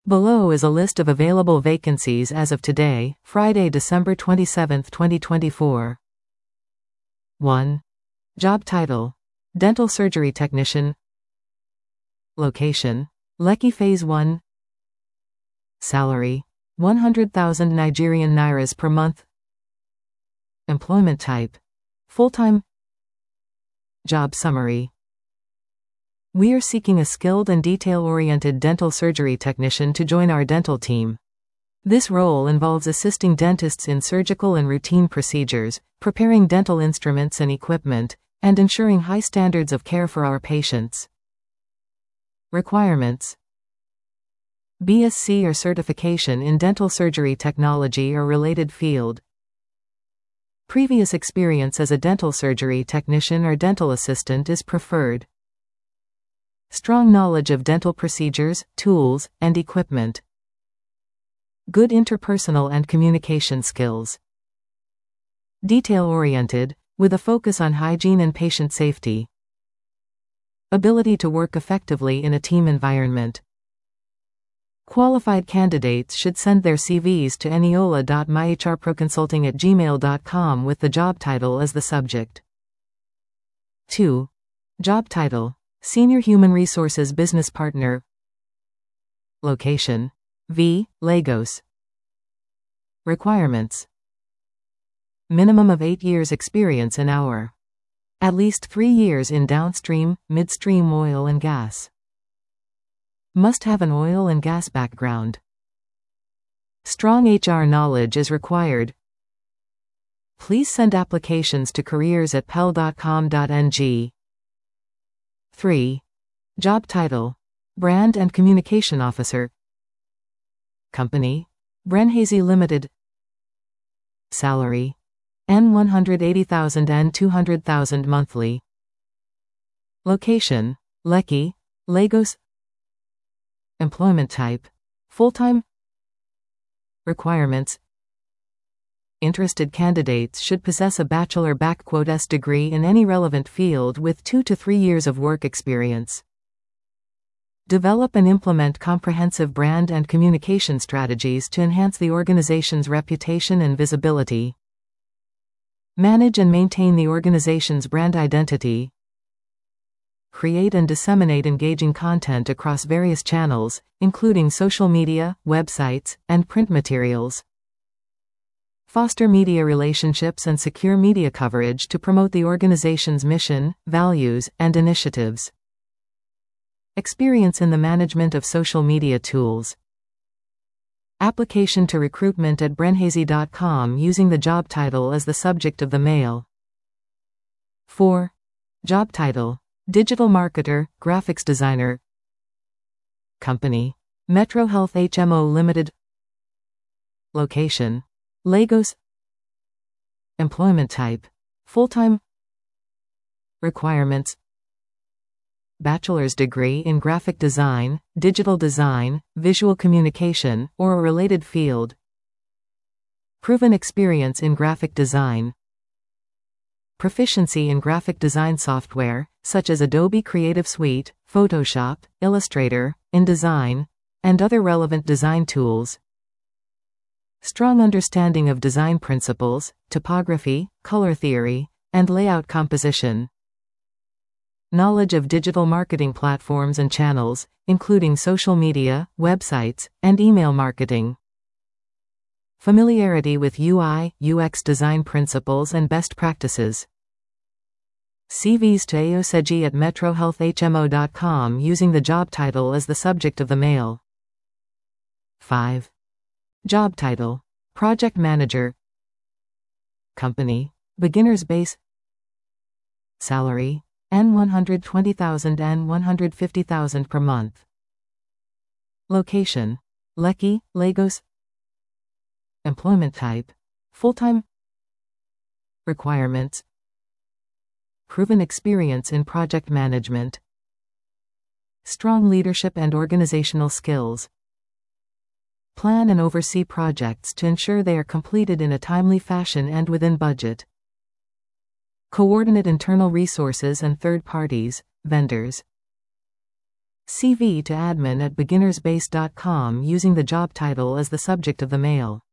Below is a list of available vacancies as of today, Friday, December 27, 2024. 1. Job title: Dental Surgery Technician. Location: Lekki Phase 1. Salary: 100,000 Nigerian Nairas per month. Employment type: full-time. Job summary: we are seeking a skilled and detail-oriented dental surgery technician to join our dental team. This role involves assisting dentists in surgical and routine procedures, preparing dental instruments and equipment, and ensuring high standards of care for our patients. Requirements: BSc or certification in dental surgery technology or related field. Previous experience as a dental surgery technician or dental assistant is preferred. Strong knowledge of dental procedures, tools, and equipment. Good interpersonal and communication skills. Detail-oriented, with a focus on hygiene and patient safety. Ability to work effectively in a team environment. Qualified candidates should send their CVs to eniola.myhrproconsulting@gmail.com with the job title as the subject. 2. Job title: Senior Human Resources Business Partner. Location: Lagos. Requirements: minimum of 8 years experience in our. At least 3 years in downstream, midstream oil and gas. Must have an oil and gas background. Strong HR knowledge is required. Please send applications to careers@pel.com.ng. 3. Job title: Brand and Communication Officer. Company: Brenhazy Limited. Salary: N180,000 and 200,000 monthly. Location: Lekki, Lagos. Employment type: full-time. Requirements: interested candidates should possess a bachelor/s degree in any relevant field with 2 to 3 years of work experience. Develop and implement comprehensive brand and communication strategies to enhance the organization's reputation and visibility. Manage and maintain the organization's brand identity. Create and disseminate engaging content across various channels, including social media, websites, and print materials. Foster media relationships and secure media coverage to promote the organization's mission, values, and initiatives. Experience in the management of social media tools. Application to recruitment at brenhazy.com using the job title as the subject of the mail. 4. Job title: Digital Marketer, Graphics Designer. Company: Metro Health HMO Limited. Location: Lagos. Employment type: full-time. Requirements: bachelor's degree in graphic design, digital design, visual communication, or a related field. Proven experience in graphic design. Proficiency in graphic design software, such as Adobe Creative Suite, Photoshop, Illustrator, InDesign, and other relevant design tools. Strong understanding of design principles, typography, color theory, and layout composition. Knowledge of digital marketing platforms and channels, including social media, websites, and email marketing. Familiarity with UI/UX design principles and best practices. CVs to aoseji@metrohealthhmo.com using the job title as the subject of the mail. 5. Job title: Project Manager. Company: Beginners Base. Salary: N120,000 and 150,000 per month. Location: Lekki, Lagos. Employment type: full-time. Requirements: proven experience in project management. Strong leadership and organizational skills. Plan and oversee projects to ensure they are completed in a timely fashion and within budget. Coordinate internal resources and third parties, vendors. CV to admin@beginnersbase.com using the job title as the subject of the mail.